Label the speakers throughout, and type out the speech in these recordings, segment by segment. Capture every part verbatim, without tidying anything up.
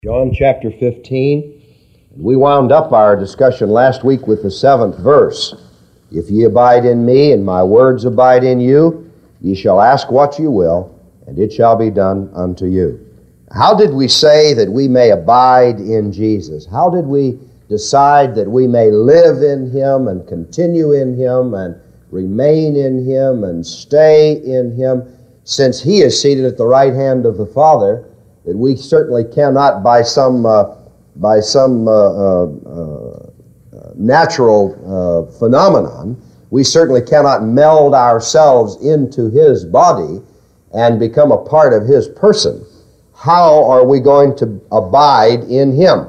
Speaker 1: John chapter fifteen. We wound up our discussion last week with the seventh verse. If ye abide in me, and my words abide in you, ye shall ask what you will, and it shall be done unto you. How did we say that we may abide in Jesus? How did we decide that we may live in Him and continue in Him and remain in Him and stay in Him, since He is seated at the right hand of the Father? That we certainly cannot, by some uh, by some uh, uh, uh, natural uh, phenomenon, we certainly cannot meld ourselves into His body and become a part of His person. How are we going to abide in Him?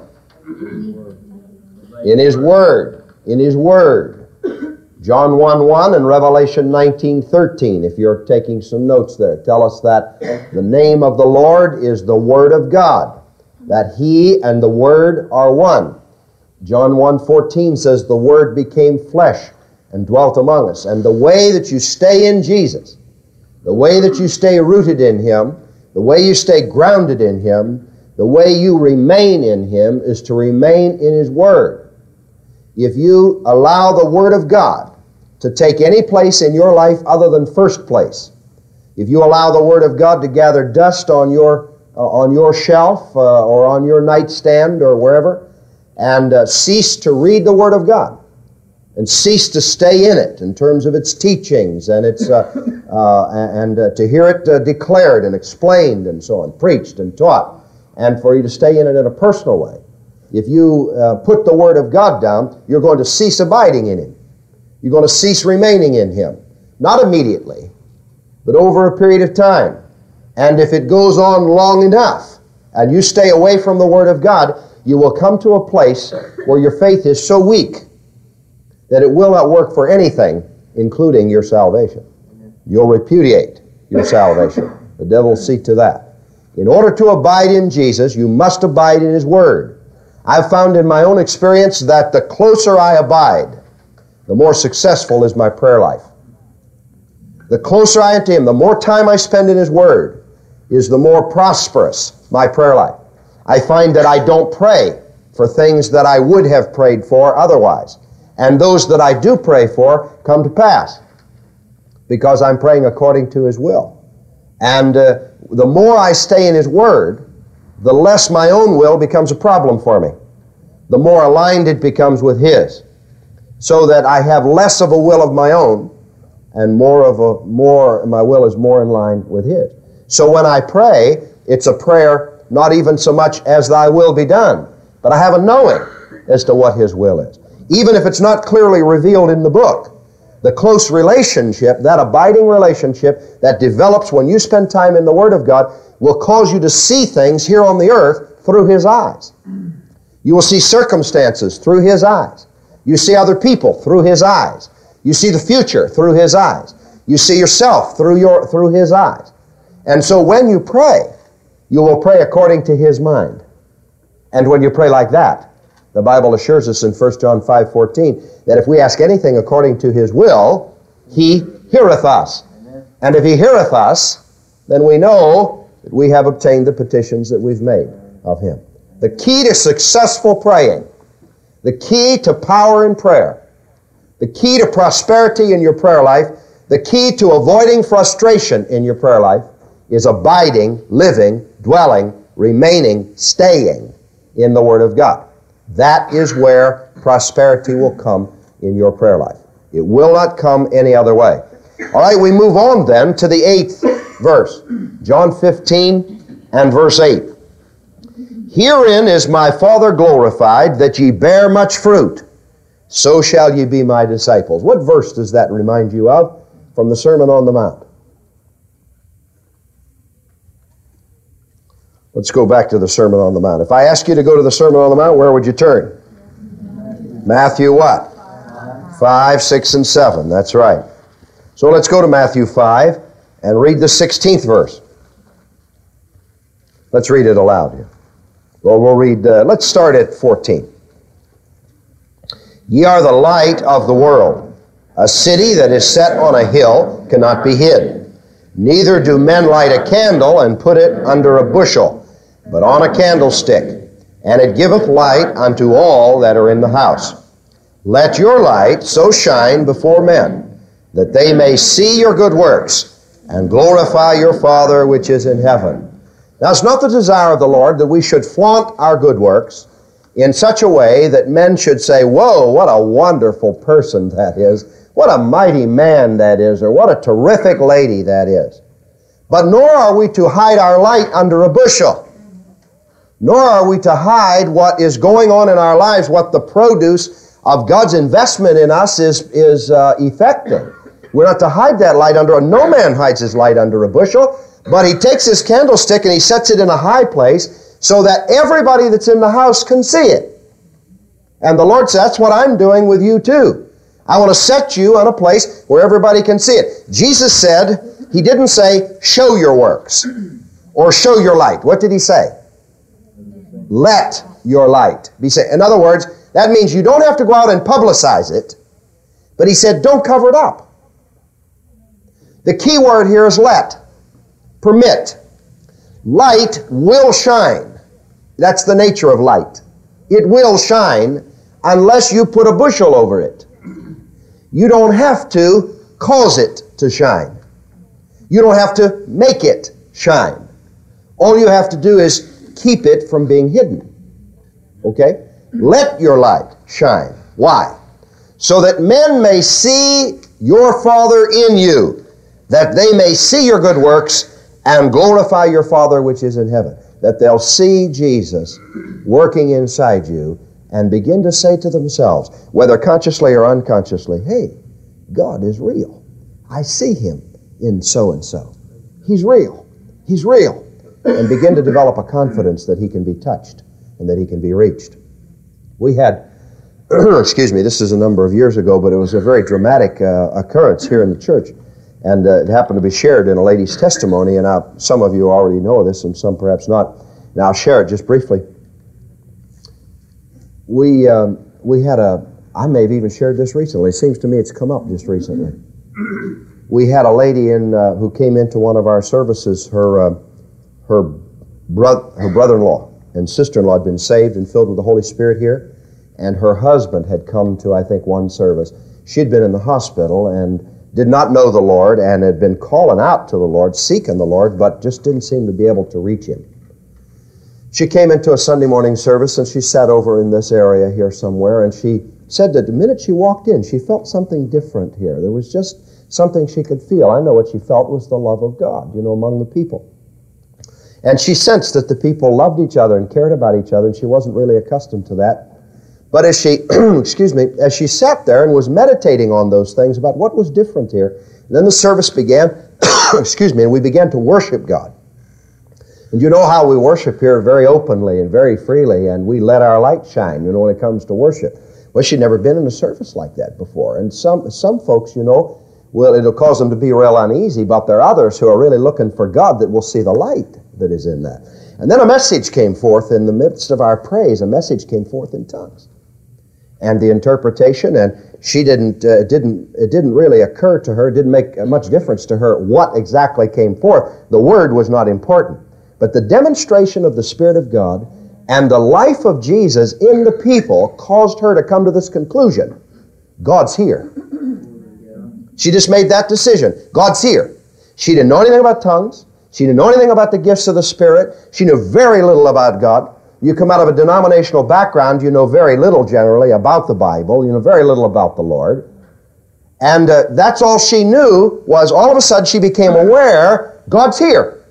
Speaker 1: In His Word. In His Word. John one one and Revelation nineteen thirteen, if you're taking some notes there, tell us that the name of the Lord is the Word of God, that He and the Word are one. John one fourteen says, the Word became flesh and dwelt among us. And the way that you stay in Jesus, the way that you stay rooted in Him, the way you stay grounded in Him, the way you remain in Him is to remain in His Word. If you allow the Word of God to take any place in your life other than first place, if you allow the Word of God to gather dust on your uh, on your shelf uh, or on your nightstand or wherever, and uh, cease to read the Word of God, and cease to stay in it in terms of its teachings and its uh, uh, and uh, to hear it uh, declared and explained and so on, preached and taught, and for you to stay in it in a personal way. If you uh, put the Word of God down, you're going to cease abiding in Him. You're going to cease remaining in Him. Not immediately, but over a period of time. And if it goes on long enough, and you stay away from the Word of God, you will come to a place where your faith is so weak that it will not work for anything, including your salvation. You'll repudiate your salvation. The devil will see to that. In order to abide in Jesus, you must abide in His Word. I've found in my own experience that the closer I abide, the more successful is my prayer life. The closer I am to Him, the more time I spend in His Word, is the more prosperous my prayer life. I find that I don't pray for things that I would have prayed for otherwise. And those that I do pray for come to pass because I'm praying according to His will. And uh, the more I stay in His Word, the less my own will becomes a problem for me. The more aligned it becomes with His, so that I have less of a will of my own, and more of a more my will is more in line with His. So when I pray, it's a prayer not even so much as Thy will be done, but I have a knowing as to what His will is. Even if it's not clearly revealed in the book, the close relationship, that abiding relationship that develops when you spend time in the Word of God, will cause you to see things here on the earth through His eyes. You will see circumstances through His eyes. You see other people through His eyes. You see the future through His eyes. You see yourself through your through His eyes. And so when you pray, you will pray according to His mind. And when you pray like that, the Bible assures us in First John five fourteen that if we ask anything according to His will, He heareth us. And if He heareth us, then we know that we have obtained the petitions that we've made of Him. The key to successful praying, the key to power in prayer, the key to prosperity in your prayer life, the key to avoiding frustration in your prayer life is abiding, living, dwelling, remaining, staying in the Word of God. That is where prosperity will come in your prayer life. It will not come any other way. All right, we move on then to the eighth verse. John fifteen and verse eight. Herein is my Father glorified, that ye bear much fruit. So shall ye be my disciples. What verse does that remind you of from the Sermon on the Mount? Let's go back to the Sermon on the Mount. If I ask you to go to the Sermon on the Mount, where would you turn? Matthew what? Five, six, and seven. That's right. So let's go to Matthew five and read the sixteenth verse. Let's read it aloud here. Well, we'll read, uh, let's start at fourteen. Ye are the light of the world. A city that is set on a hill cannot be hid. Neither do men light a candle and put it under a bushel, but on a candlestick, and it giveth light unto all that are in the house. Let your light so shine before men, that they may see your good works, and glorify your Father which is in heaven. Now, it's not the desire of the Lord that we should flaunt our good works in such a way that men should say, whoa, what a wonderful person that is, what a mighty man that is, or what a terrific lady that is. But nor are we to hide our light under a bushel. Nor are we to hide what is going on in our lives, what the produce of God's investment in us is, is uh, effecting. We're not to hide that light under a... No man hides his light under a bushel, but he takes his candlestick and he sets it in a high place so that everybody that's in the house can see it. And the Lord says, that's what I'm doing with you too. I want to set you on a place where everybody can see it. Jesus said, He didn't say, show your works or show your light. What did He say? Let your light be seen. In other words, that means you don't have to go out and publicize it, but He said, don't cover it up. The key word here is let. Permit. Light will shine. That's the nature of light. It will shine unless you put a bushel over it. You don't have to cause it to shine. You don't have to make it shine. All you have to do is keep it from being hidden. Okay? Let your light shine. Why? So that men may see your Father in you, that they may see your good works and glorify your Father which is in heaven. That they'll see Jesus working inside you and begin to say to themselves, whether consciously or unconsciously, hey, God is real. I see Him in so-and-so. He's real. He's real. And begin to develop a confidence that He can be touched and that He can be reached. We had, excuse me, this is a number of years ago, but it was a very dramatic uh, occurrence here in the church. And uh, it happened to be shared in a lady's testimony, and now some of you already know this and some perhaps not. Now I'll share it just briefly. We, um, we had a, I may have even shared this recently. It seems to me it's come up just recently. We had a lady in uh, who came into one of our services. Her, uh, her, bro- her brother-in-law and sister-in-law had been saved and filled with the Holy Spirit here, and her husband had come to, I think, one service. She had been in the hospital and did not know the Lord and had been calling out to the Lord, seeking the Lord, but just didn't seem to be able to reach Him. She came into a Sunday morning service and she sat over in this area here somewhere, and she said that the minute she walked in, she felt something different here. There was just something she could feel. I know what she felt was the love of God, you know, among the people. And she sensed that the people loved each other and cared about each other, and she wasn't really accustomed to that. But as she, excuse me, as she sat there and was meditating on those things about what was different here, then the service began, excuse me, and we began to worship God. And you know how we worship here very openly and very freely, and we let our light shine, you know, when it comes to worship. Well, she'd never been in a service like that before. And some, some folks, you know, well, it'll cause them to be real uneasy, but there are others who are really looking for God that will see the light that is in that. And then a message came forth in the midst of our praise. A message came forth in tongues. And the interpretation, and she didn't, uh, it didn't, it didn't really occur to her, it didn't make much difference to her what exactly came forth. The word was not important. But the demonstration of the Spirit of God and the life of Jesus in the people caused her to come to this conclusion. God's here. She just made that decision. God's here. She didn't know anything about tongues. She didn't know anything about the gifts of the Spirit. She knew very little about God. You come out of a denominational background, you know very little generally about the Bible. You know very little about the Lord. And uh, that's all she knew was all of a sudden she became aware God's here.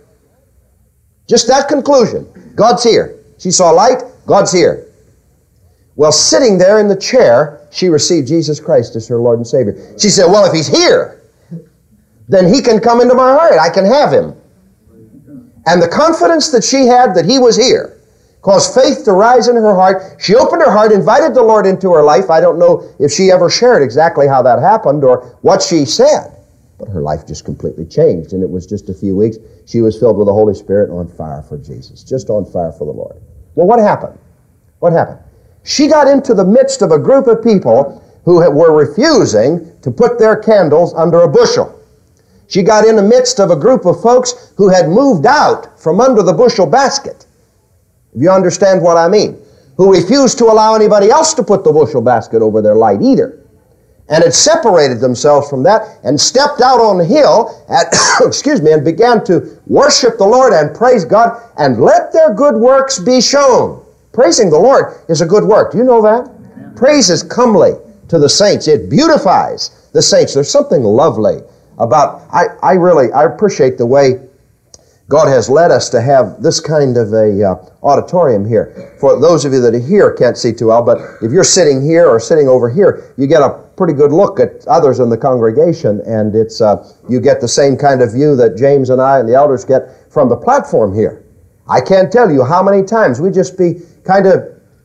Speaker 1: Just that conclusion. God's here. She saw light. God's here. Well, sitting there in the chair, she received Jesus Christ as her Lord and Savior. She said, well, if He's here, then He can come into my heart. I can have Him. And the confidence that she had that He was here caused faith to rise in her heart. She opened her heart, invited the Lord into her life. I don't know if she ever shared exactly how that happened or what she said, but her life just completely changed, and it was just a few weeks. She was filled with the Holy Spirit, on fire for Jesus, just on fire for the Lord. Well, what happened? What happened? She got into the midst of a group of people who were refusing to put their candles under a bushel. She got in the midst of a group of folks who had moved out from under the bushel basket. If you understand what I mean. who refused to allow anybody else to put the bushel basket over their light either, and had separated themselves from that and stepped out on the hill and, excuse me, and began to worship the Lord and praise God and let their good works be shown. Praising the Lord is a good work. Do you know that? Yeah. Praise is comely to the saints. It beautifies the saints. There's something lovely about, I, I really, I appreciate the way God has led us to have this kind of a uh, auditorium here. For those of you that are here can't see too well, but if you're sitting here or sitting over here, you get a pretty good look at others in the congregation, and it's uh, you get the same kind of view that James and I and the elders get from the platform here. I can't tell you how many times we just be kind of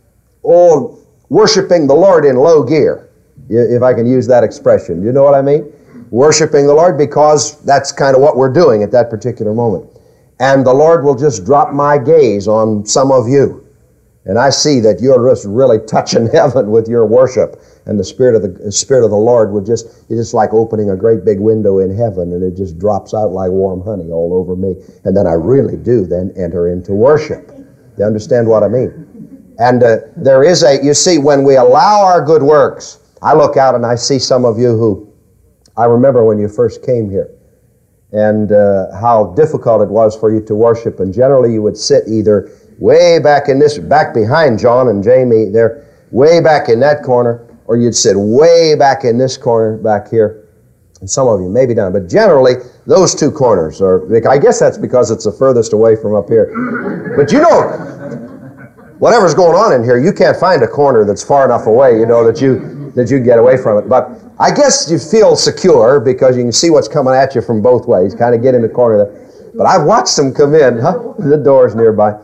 Speaker 1: oh, worshiping the Lord in low gear, if I can use that expression. You know what I mean? Worshiping the Lord, because that's kind of what we're doing at that particular moment. And the Lord will just drop my gaze on some of you. And I see that you're just really touching heaven with your worship. And the Spirit of the, the Spirit of the Lord would just, it's just like opening a great big window in heaven, and it just drops out like warm honey all over me. And then I really do then enter into worship. You understand what I mean? And uh, there is a, you see, when we allow our good works, I look out and I see some of you who, I remember when you first came here, and uh, how difficult it was for you to worship. And generally you would sit either way back in this, back behind John and Jamie, they're way back in that corner, or you'd sit way back in this corner back here. And some of you maybe down, but generally those two corners are, I guess that's because it's the furthest away from up here. But you know, whatever's going on in here, you can't find a corner that's far enough away, you know, that you, that you get away from it. But I guess you feel secure because you can see what's coming at you from both ways, kind of get in the corner there. But I've watched them come in, huh? The door's nearby.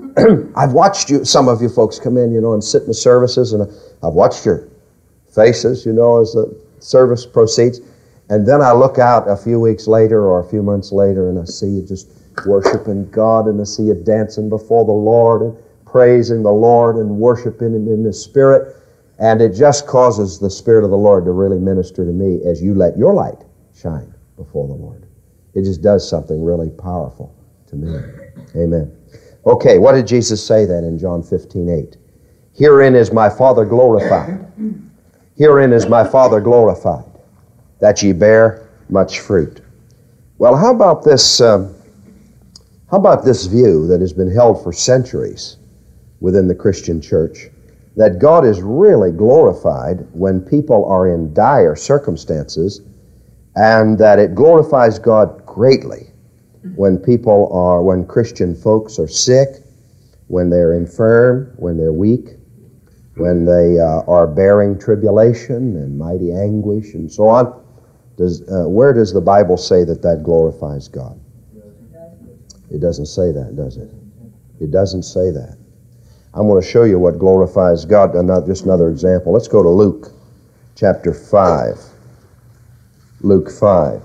Speaker 1: I've watched you, some of you folks come in, you know, and sit in the services, and I've watched your faces, you know, as the service proceeds. And then I look out a few weeks later or a few months later, and I see you just worshiping God, and I see you dancing before the Lord and praising the Lord and worshiping Him in the Spirit. And it just causes the Spirit of the Lord to really minister to me as you let your light shine before the Lord. It just does something really powerful to me. Amen. Okay, what did Jesus say then in John fifteen eight? Herein is my Father glorified. Herein is my Father glorified, that ye bear much fruit. Well, how about this, um, how about this view that has been held for centuries within the Christian church, that God is really glorified when people are in dire circumstances, and that it glorifies God greatly when people are, when Christian folks are sick, when they're infirm, when they're weak, when they uh, are bearing tribulation and mighty anguish and so on. Does, uh, where does the Bible say that that glorifies God? It doesn't say that, does it? It doesn't say that. I'm going to show you what glorifies God. Another, just another example. Let's go to Luke chapter five. Luke five.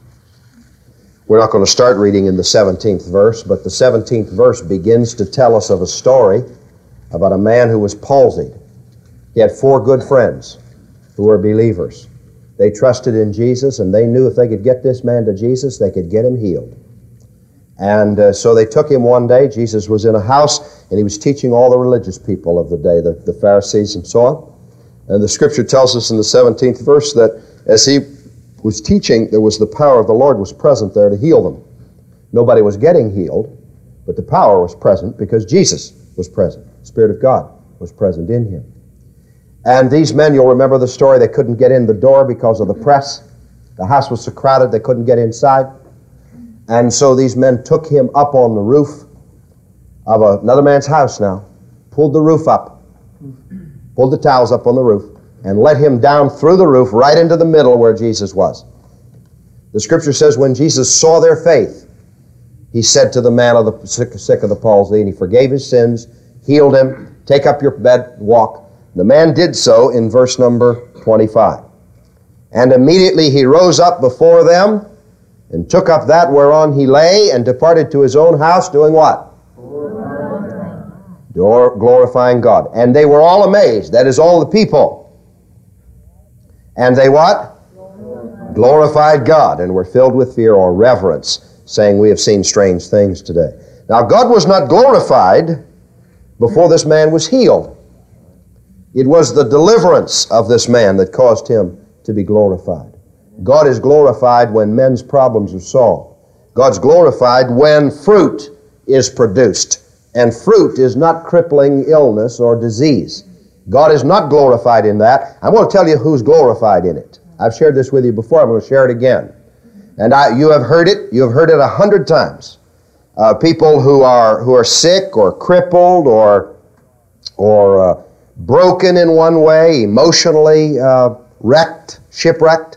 Speaker 1: We're not going to start reading in the seventeenth verse, but the seventeenth verse begins to tell us of a story about a man who was palsied. He had four good friends who were believers. They trusted in Jesus, and they knew if they could get this man to Jesus, they could get him healed. And uh, so they took him one day. Jesus was in a house, and he was teaching all the religious people of the day, the, the Pharisees and so on. And the Scripture tells us in the seventeenth verse that as he was teaching, there was the power of the Lord was present there to heal them. Nobody was getting healed, but the power was present because Jesus was present. The Spirit of God was present in him. And these men, you'll remember the story, they couldn't get in the door because of the press. The house was so crowded they couldn't get inside. And so these men took him up on the roof of another man's house now, pulled the roof up, pulled the towels up on the roof, and let him down through the roof right into the middle where Jesus was. The Scripture says when Jesus saw their faith, he said to the man of the sick, sick of the palsy, and he forgave his sins, healed him, take up your bed, walk. The man did so in verse number twenty-five. And immediately he rose up before them and took up that whereon he lay and departed to his own house, doing what? Glorifying. Glorifying God. And they were all amazed, that is all the people. And they what? Glorified. Glorified God, and were filled with fear or reverence, saying, we have seen strange things today. Now God was not glorified before this man was healed. It was the deliverance of this man that caused him to be glorified. God is glorified when men's problems are solved. God's glorified when fruit is produced. And fruit is not crippling illness or disease. God is not glorified in that. I'm going to tell you who's glorified in it. I've shared this with you before. I'm going to share it again. And I, you have heard it. You have heard it a hundred times. Uh, people who are who are sick or crippled or or uh, broken in one way, emotionally uh, wrecked, shipwrecked,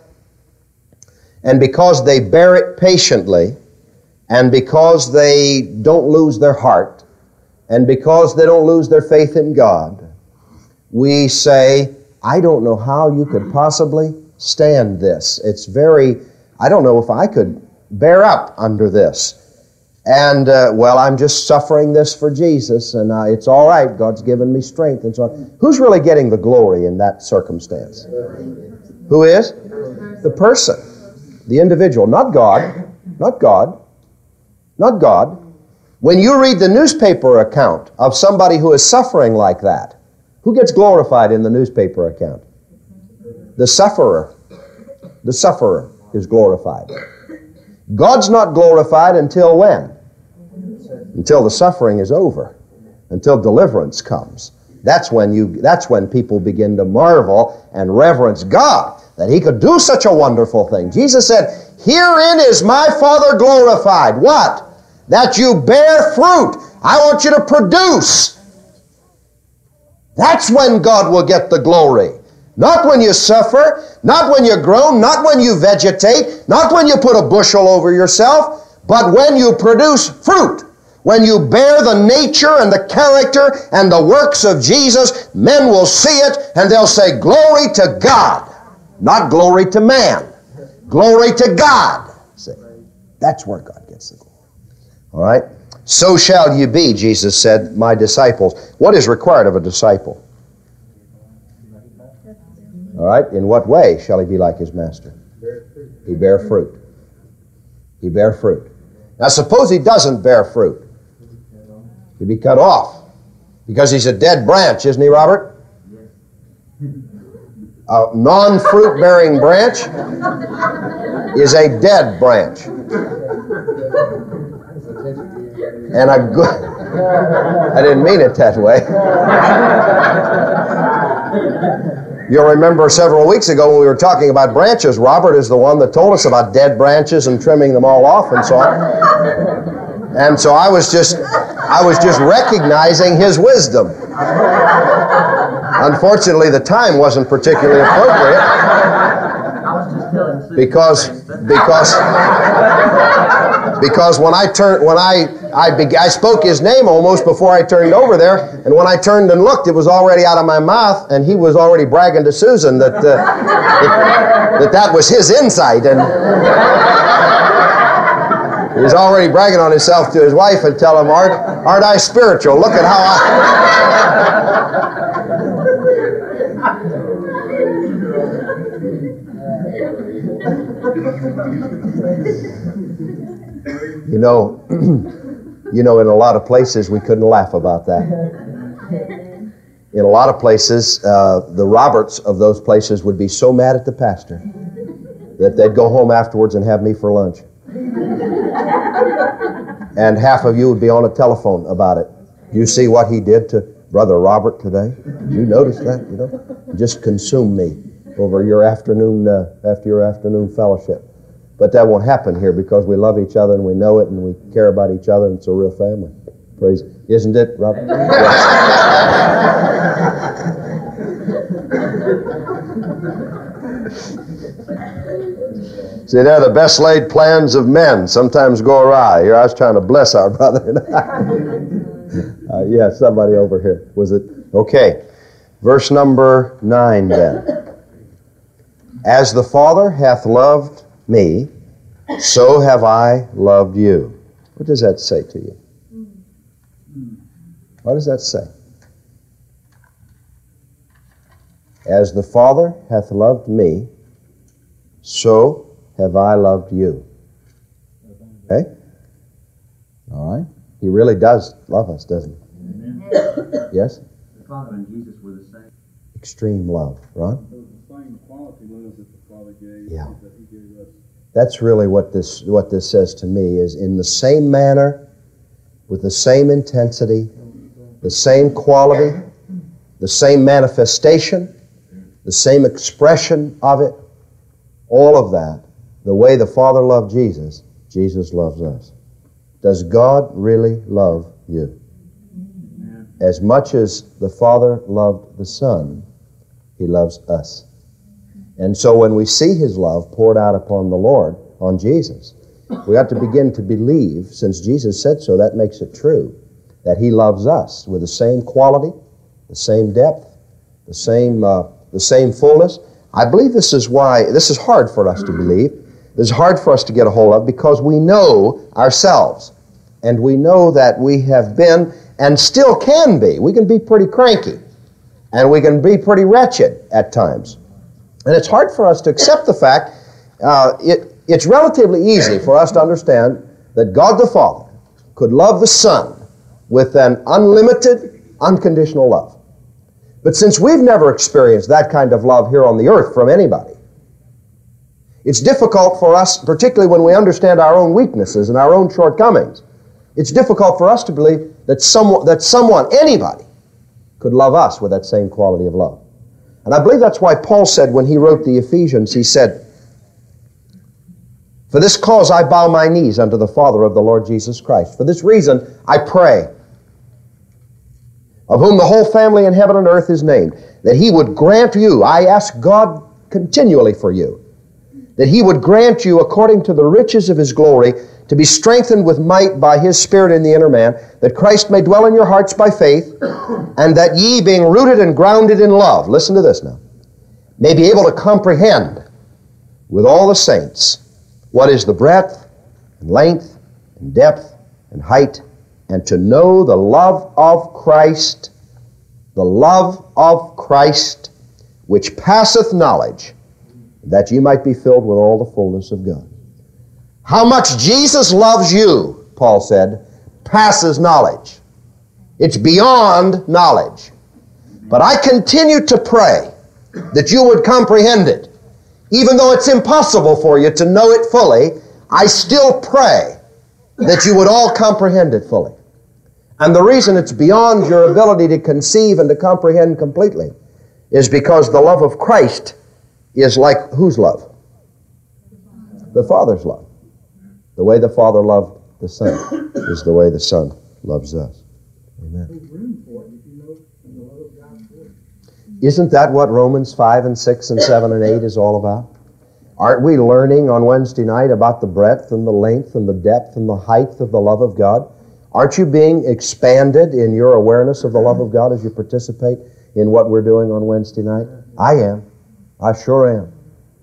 Speaker 1: and because they bear it patiently, and because they don't lose their heart, and because they don't lose their faith in God, we say, I don't know how you could possibly stand this. It's very, I don't know if I could bear up under this. And, uh, well, I'm just suffering this for Jesus, and uh, it's all right. God's given me strength and so on. Who's really getting the glory in that circumstance? Who is? The person, the individual, not God, not God, not God. When you read the newspaper account of somebody who is suffering like that, who gets glorified in the newspaper account? The sufferer. The sufferer is glorified. God's not glorified until when? Until the suffering is over. Until deliverance comes. That's when you that's when people begin to marvel and reverence God that He could do such a wonderful thing. Jesus said, herein is my Father glorified. What? That you bear fruit. I want you to produce. That's when God will get the glory. Not when you suffer, not when you groan, not when you vegetate, not when you put a bushel over yourself, but when you produce fruit. When you bear the nature and the character and the works of Jesus, men will see it and they'll say, glory to God, not glory to man. Glory to God. See, that's where God gets the glory. All right? So shall you be, Jesus said, my disciples. What is required of a disciple? All right? In what way shall he be like his master? He bear fruit. He bear fruit. Now suppose he doesn't bear fruit. He'd be cut off. Because he's a dead branch, isn't he, Robert? A non-fruit bearing branch is a dead branch. And a good... I didn't mean it that way. You'll remember several weeks ago when we were talking about branches, Robert is the one that told us about dead branches and trimming them all off and so on. And so I was just, I was just recognizing his wisdom. Unfortunately, the time wasn't particularly appropriate. Because, because, because when I turned, when I, I, be, I spoke his name almost before I turned over there, and when I turned and looked, it was already out of my mouth, and he was already bragging to Susan that uh, that, that that was his insight, and he was already bragging on himself to his wife and tell him, aren't, aren't I spiritual? Look at how I... You know, you know, in a lot of places we couldn't laugh about that. In a lot of places, uh, the Roberts of those places would be so mad at the pastor that they'd go home afterwards and have me for lunch. And half of you would be on a telephone about it. You see what he did to Brother Robert today? You notice that, you know? Just consume me over your afternoon, uh, after your afternoon fellowship. But that won't happen here because we love each other and we know it and we care about each other and it's a real family. Praise, isn't it, Robert? See, they're the best laid plans of men sometimes go awry. Here I was trying to bless our brother. uh, yeah, somebody over here. Was it? Okay. Verse number nine then. As the Father hath loved me, so have I loved you. What does that say to you? What does that say? As the Father hath loved me, so have I loved you. Okay? All right? He really does love us, doesn't he? Yes?
Speaker 2: The Father and Jesus were the same.
Speaker 1: Extreme love. Ron?
Speaker 3: It was the same quality love that the Father gave,
Speaker 1: Yeah.
Speaker 3: that He gave us.
Speaker 1: That's really what this what this says to me, is in the same manner, with the same intensity, the same quality, the same manifestation, the same expression of it, all of that, the way the Father loved Jesus, Jesus loves us. Does God really love you? As much as the Father loved the Son, He loves us. And so when we see His love poured out upon the Lord, on Jesus, we have to begin to believe, since Jesus said so, that makes it true, that He loves us with the same quality, the same depth, the same uh, the same fullness. I believe this is why, this is hard for us to believe. This is hard for us to get a hold of, because we know ourselves. And we know that we have been, and still can be, we can be pretty cranky, and we can be pretty wretched at times. And it's hard for us to accept the fact, uh, it, it's relatively easy for us to understand that God the Father could love the Son with an unlimited, unconditional love. But since we've never experienced that kind of love here on the earth from anybody, it's difficult for us, particularly when we understand our own weaknesses and our own shortcomings, it's difficult for us to believe that someone, that someone, anybody, could love us with that same quality of love. And I believe that's why Paul said when he wrote the Ephesians, he said, "For this cause I bow my knees unto the Father of the Lord Jesus Christ. For this reason I pray, of whom the whole family in heaven and earth is named, that He would grant you," I ask God continually for you, "that He would grant you according to the riches of His glory to be strengthened with might by His Spirit in the inner man, that Christ may dwell in your hearts by faith, and that ye, being rooted and grounded in love," listen to this now, "may be able to comprehend with all the saints what is the breadth and length and depth and height, and to know the love of Christ, the love of Christ, which passeth knowledge, that ye might be filled with all the fullness of God." How much Jesus loves you, Paul said, passes knowledge. It's beyond knowledge. But I continue to pray that you would comprehend it. Even though it's impossible for you to know it fully, I still pray that you would all comprehend it fully. And the reason it's beyond your ability to conceive and to comprehend completely is because the love of Christ is like whose love? The Father's love. The way the Father loved the Son is the way the Son loves us. Amen.
Speaker 3: There's room for it, if you know, in the love of God for it.
Speaker 1: Isn't that what Romans five and six and seven and eight is all about? Aren't we learning on Wednesday night about the breadth and the length and the depth and the height of the love of God? Aren't you being expanded in your awareness of the love of God as you participate in what we're doing on Wednesday night? I am. I sure am.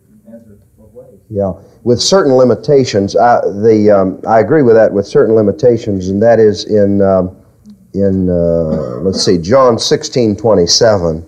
Speaker 1: Yeah, with certain limitations. I, the um, I agree with that, with certain limitations, and that is in um, in uh, let's see, John sixteen twenty-seven,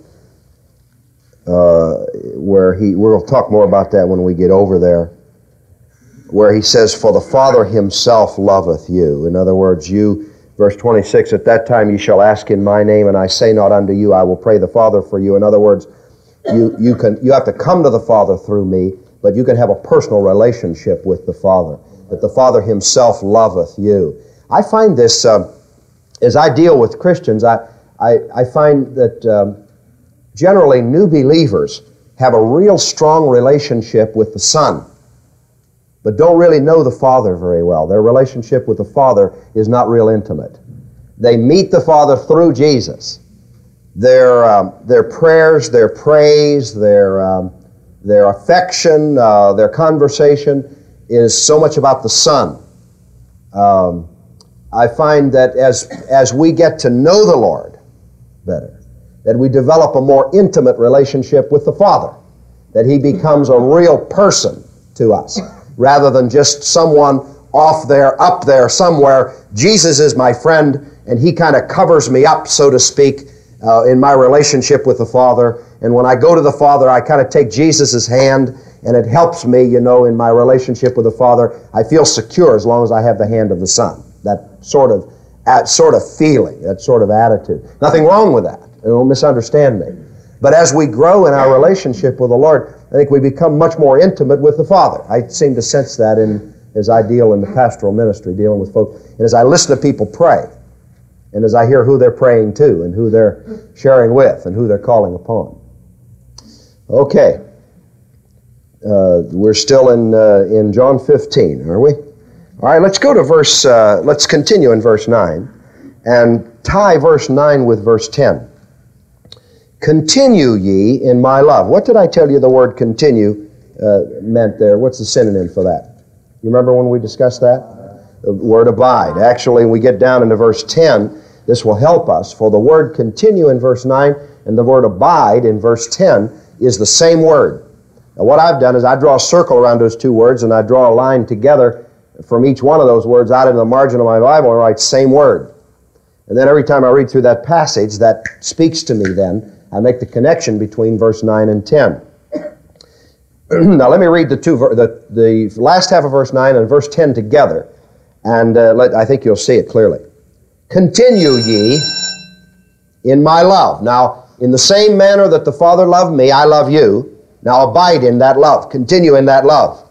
Speaker 1: uh, where he we'll talk more about that when we get over there, where he says, "For the Father Himself loveth you." In other words, you, verse twenty-six, "At that time ye shall ask in my name, and I say not unto you, I will pray the Father for you." In other words, you you can you have to come to the Father through me, but you can have a personal relationship with the Father, that the Father Himself loveth you. I find this, um, as I deal with Christians, I, I, I find that um, generally new believers have a real strong relationship with the Son, but don't really know the Father very well. Their relationship with the Father is not real intimate. They meet the Father through Jesus. Their, um, their prayers, their praise, their... Um, Their affection, uh, their conversation is so much about the Son. Um, I find that as, as we get to know the Lord better, that we develop a more intimate relationship with the Father, that He becomes a real person to us, rather than just someone off there, up there somewhere. Jesus is my friend, and He kind of covers me up, so to speak, uh, in my relationship with the Father. And when I go to the Father, I kind of take Jesus' hand, and it helps me, you know, in my relationship with the Father. I feel secure as long as I have the hand of the Son. That sort of at sort of feeling, that sort of attitude. Nothing wrong with that. Don't misunderstand me. But as we grow in our relationship with the Lord, I think we become much more intimate with the Father. I seem to sense that in as I deal in the pastoral ministry, dealing with folks, and as I listen to people pray, and as I hear who they're praying to, and who they're sharing with, and who they're calling upon. Okay. Uh, we're still in uh, in John fifteen, are we? All right, let's go to verse, uh, let's continue in verse nine, and tie verse nine with verse ten. Continue ye in my love. What did I tell you the word continue uh, meant there? What's the synonym for that? You remember when we discussed that? The word abide. Actually, when we get down into verse ten, this will help us, for the word continue in verse nine and the word abide in verse ten is the same word. Now, what I've done is I draw a circle around those two words, and I draw a line together from each one of those words out into the margin of my Bible and write same word. And then every time I read through that passage, that speaks to me then. I make the connection between verse nine and ten. Now let me read the two, the, the last half of verse nine and verse ten together, and uh, let, I think you'll see it clearly. Continue ye in my love. Now, in the same manner that the Father loved me, I love you. Now abide in that love. Continue in that love.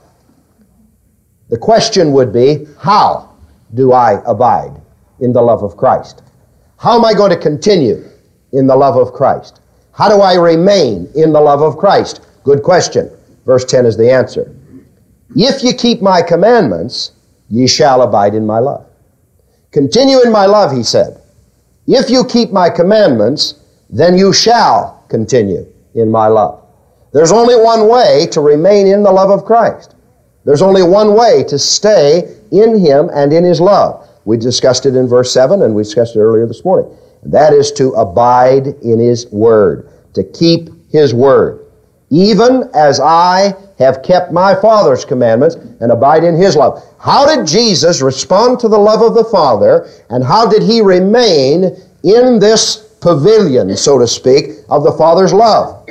Speaker 1: The question would be, how do I abide in the love of Christ? How am I going to continue in the love of Christ? How do I remain in the love of Christ? Good question. Verse ten is the answer. If ye keep my commandments, ye shall abide in my love. Continue in my love, he said. If you keep my commandments, then you shall continue in my love. There's only one way to remain in the love of Christ. There's only one way to stay in him and in his love. We discussed it in verse seven, and we discussed it earlier this morning. That is to abide in his word, to keep his word. Even as I have kept my Father's commandments and abide in his love. How did Jesus respond to the love of the Father, and how did he remain in this pavilion, so to speak, of the Father's love?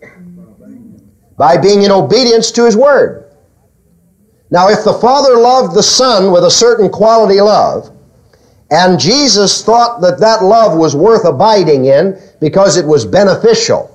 Speaker 1: By being in obedience to his word. Now, if the Father loved the Son with a certain quality love, and Jesus thought that that love was worth abiding in because it was beneficial,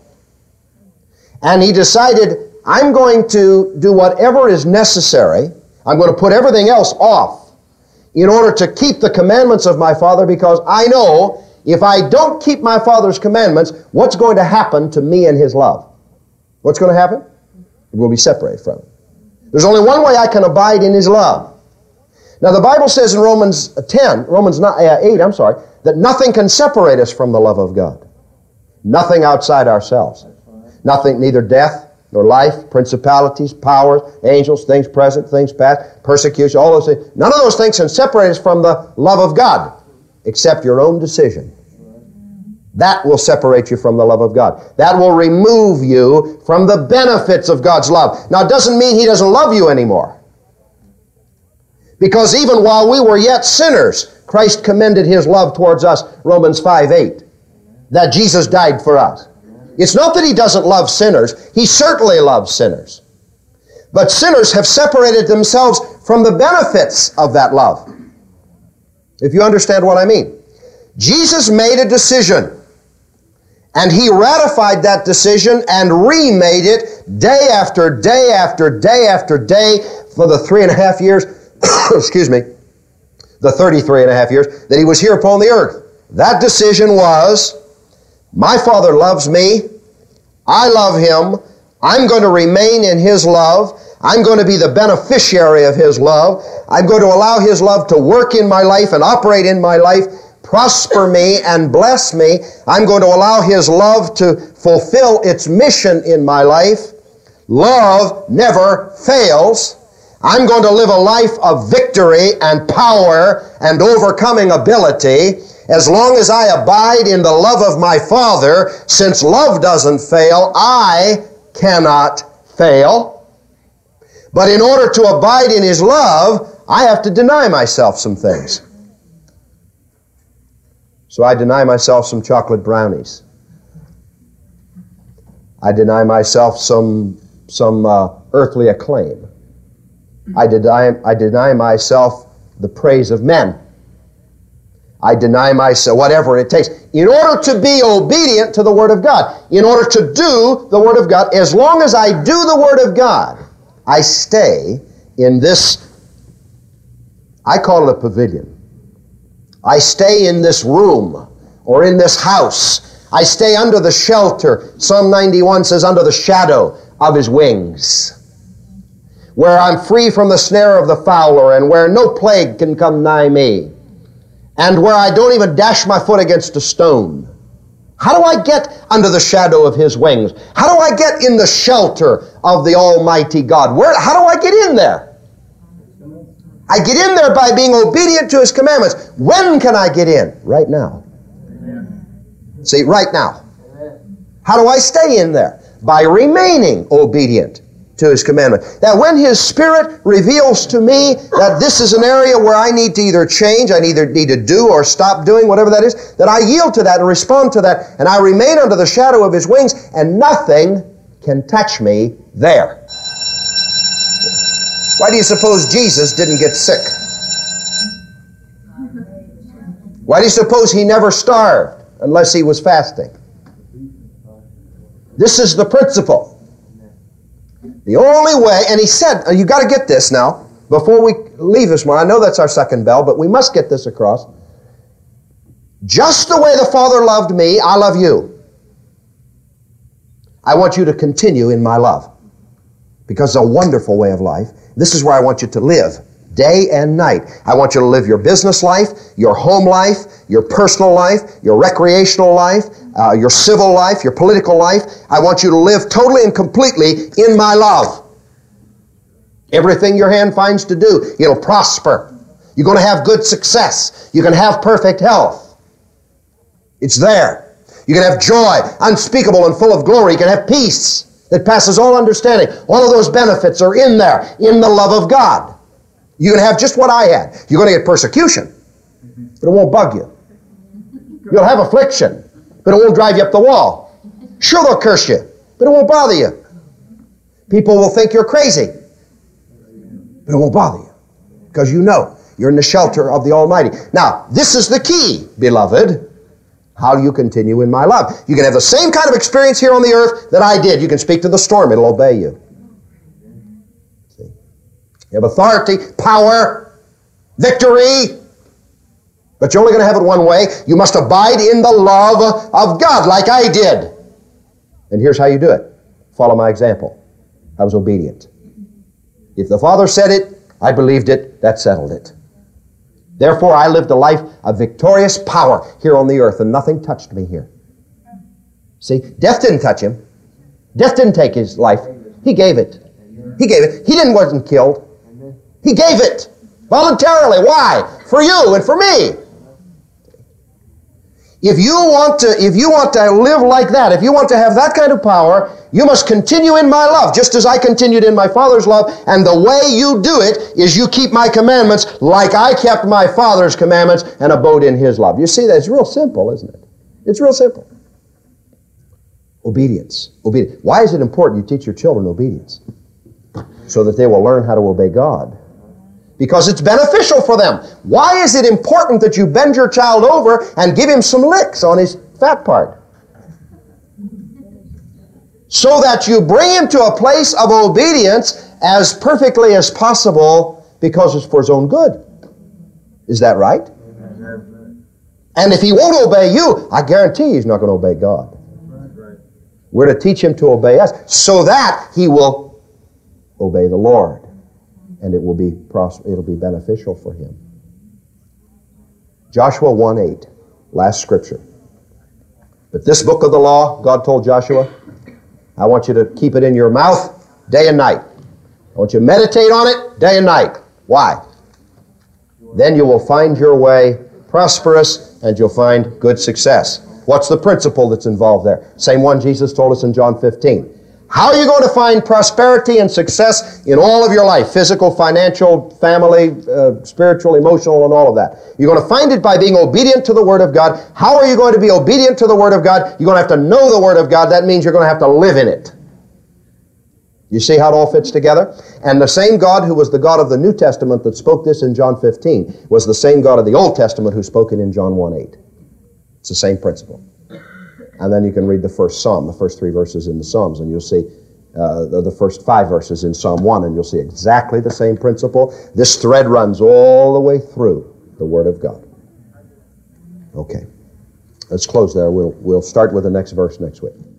Speaker 1: and he decided, I'm going to do whatever is necessary, I'm going to put everything else off in order to keep the commandments of my Father, because I know if I don't keep my Father's commandments, what's going to happen to me and his love? What's going to happen? It will be separated from him. There's only one way I can abide in his love. Now the Bible says in Romans ten, Romans eight, I'm sorry, that nothing can separate us from the love of God. Nothing outside ourselves. Nothing, neither death nor life, principalities, powers, angels, things present, things past, persecution, all those things. None of those things can separate us from the love of God, except your own decision. That will separate you from the love of God. That will remove you from the benefits of God's love. Now, it doesn't mean he doesn't love you anymore. Because even while we were yet sinners, Christ commended his love towards us, Romans five eight, that Jesus died for us. It's not that he doesn't love sinners. He certainly loves sinners. But sinners have separated themselves from the benefits of that love. If you understand what I mean. Jesus made a decision, and he ratified that decision and remade it day after day after day after day for the three and a half years, excuse me, the thirty-three and a half years that he was here upon the earth. That decision was, my Father loves me, I love him, I'm going to remain in his love, I'm going to be the beneficiary of his love, I'm going to allow his love to work in my life and operate in my life, prosper me and bless me. I'm going to allow his love to fulfill its mission in my life. Love never fails. I'm going to live a life of victory and power and overcoming ability as long as I abide in the love of my Father. Since love doesn't fail, I cannot fail. But in order to abide in his love, I have to deny myself some things. So I deny myself some chocolate brownies. I deny myself some, some uh, earthly acclaim. I deny, I deny myself the praise of men. I deny myself, whatever it takes, in order to be obedient to the Word of God, in order to do the Word of God. As long as I do the Word of God, I stay in this, I call it a pavilion. I stay in this room or in this house. I stay under the shelter. Psalm ninety-one says, under the shadow of His wings, where I'm free from the snare of the fowler and where no plague can come nigh me, and where I don't even dash my foot against a stone. How do I get under the shadow of His wings? How do I get in the shelter of the Almighty God? Where? How do I get in there? I get in there by being obedient to His commandments. When can I get in? Right now. Amen. See, right now. Amen. How do I stay in there? By remaining obedient to His commandment. That when His Spirit reveals to me that this is an area where I need to either change, I either need to do or stop doing, whatever that is, that I yield to that and respond to that, and I remain under the shadow of His wings, and nothing can touch me there. Why do you suppose Jesus didn't get sick? Why do you suppose He never starved unless He was fasting? This is the principle. The only way, and He said, you got to get this now, before we leave this morning. I know that's our second bell, but we must get this across. Just the way the Father loved me, I love you. I want you to continue in my love, because it's a wonderful way of life. This is where I want you to live, day and night. I want you to live your business life, your home life, your personal life, your recreational life, uh, your civil life, your political life. I want you to live totally and completely in my love. Everything your hand finds to do, it'll prosper. You're going to have good success. You can have perfect health. It's there. You can have joy, unspeakable and full of glory. You can have peace that passes all understanding. All of those benefits are in there, in the love of God. You can have just what I had. You're going to get persecution, but it won't bug you. You'll have affliction, but it won't drive you up the wall. Sure, they'll curse you, but it won't bother you. People will think you're crazy, but it won't bother you, because you know you're in the shelter of the Almighty. Now, this is the key, beloved. How do you continue in my love? You can have the same kind of experience here on the earth that I did. You can speak to the storm. It'll obey you. See? You have authority, power, victory, but you're only going to have it one way. You must abide in the love of God like I did. And here's how you do it. Follow my example. I was obedient. If the Father said it, I believed it, that settled it. Therefore, I lived a life of victorious power here on the earth, and nothing touched me here. See, death didn't touch Him. Death didn't take His life. He gave it. He gave it. He didn't wasn't killed. He gave it voluntarily. Why? For you and for me. If you want to, if you want to live like that, if you want to have that kind of power, you must continue in my love, just as I continued in my Father's love. And the way you do it is you keep my commandments like I kept my Father's commandments and abode in His love. You see that? It's real simple, isn't it? It's real simple. Obedience. Obedience. Why is it important you teach your children obedience? So that they will learn how to obey God. Because it's beneficial for them. Why is it important that you bend your child over and give him some licks on his fat part? So that you bring him to a place of obedience as perfectly as possible, because it's for his own good. Is that right? And if he won't obey you, I guarantee he's not going to obey God. We're to teach him to obey us so that he will obey the Lord. And it will be pros- it'll be beneficial for him. Joshua one eight, last scripture. But this book of the law, God told Joshua, I want you to keep it in your mouth day and night. I want you to meditate on it day and night. Why? Then you will find your way prosperous and you'll find good success. What's the principle that's involved there? Same one Jesus told us in John fifteen. How are you going to find prosperity and success in all of your life? Physical, financial, family, uh, spiritual, emotional, and all of that. You're going to find it by being obedient to the Word of God. How are you going to be obedient to the Word of God? You're going to have to know the Word of God. That means you're going to have to live in it. You see how it all fits together? And the same God who was the God of the New Testament that spoke this in John fifteen was the same God of the Old Testament who spoke it in John one eight. It's the same principle. And then you can read the first Psalm, the first three verses in the Psalms, and you'll see uh, the, the first five verses in Psalm one, and you'll see exactly the same principle. This thread runs all the way through the Word of God. Okay. Let's close there. We'll, we'll start with the next verse next week.